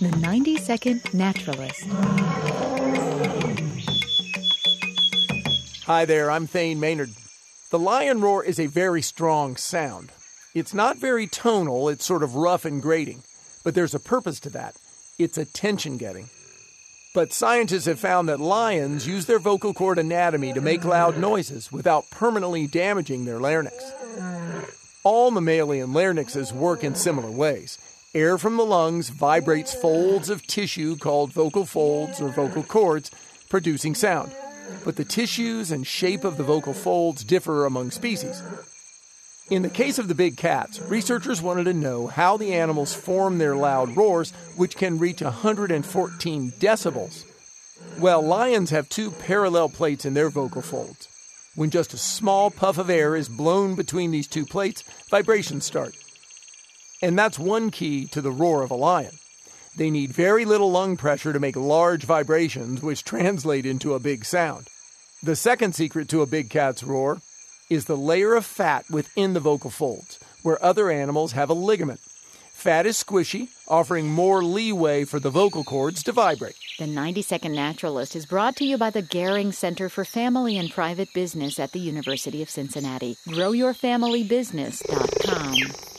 The 90-Second Naturalist. Hi there, I'm Thane Maynard. The lion roar is a very strong sound. It's not very tonal, it's sort of rough and grating. But there's a purpose to that. It's attention-getting. But scientists have found that lions use their vocal cord anatomy to make loud noises without permanently damaging their larynx. All mammalian larynxes work in similar ways. Air from the lungs vibrates folds of tissue called vocal folds or vocal cords, producing sound. But the tissues and shape of the vocal folds differ among species. In the case of the big cats, researchers wanted to know how the animals form their loud roars, which can reach 114 decibels. Well, lions have two parallel plates in their vocal folds. When just a small puff of air is blown between these two plates, vibrations start. And that's one key to the roar of a lion. They need very little lung pressure to make large vibrations, which translate into a big sound. The second secret to a big cat's roar is the layer of fat within the vocal folds, where other animals have a ligament. Fat is squishy, offering more leeway for the vocal cords to vibrate. The 90-Second Naturalist is brought to you by the Gehring Center for Family and Private Business at the University of Cincinnati. GrowYourFamilyBusiness.com.